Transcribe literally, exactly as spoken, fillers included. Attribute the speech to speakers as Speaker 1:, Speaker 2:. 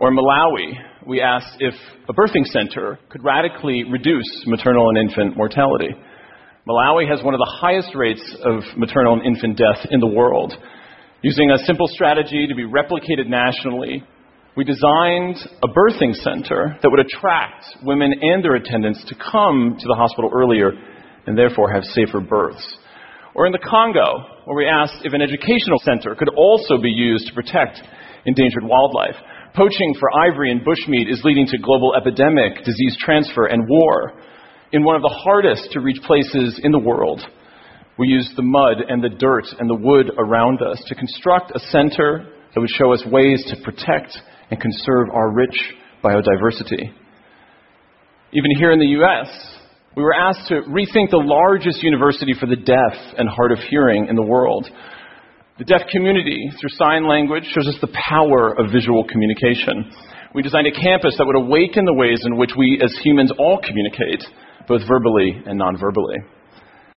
Speaker 1: Or in Malawi, we asked if a birthing center could radically reduce maternal and infant mortality. Malawi has one of the highest rates of maternal and infant death in the world. Using a simple strategy to be replicated nationally, we designed a birthing center that would attract women and their attendants to come to the hospital earlier and therefore have safer births. Or in the Congo, where we asked if an educational center could also be used to protect endangered wildlife. Poaching for ivory and bushmeat is leading to global epidemic, disease transfer, and war. In one of the hardest to reach places in the world, we used the mud and the dirt and the wood around us to construct a center that would show us ways to protect and conserve our rich biodiversity. Even here in the U S, we were asked to rethink the largest university for the deaf and hard of hearing in the world. The deaf community, through sign language, shows us the power of visual communication. We designed a campus that would awaken the ways in which we as humans all communicate, both verbally and non-verbally.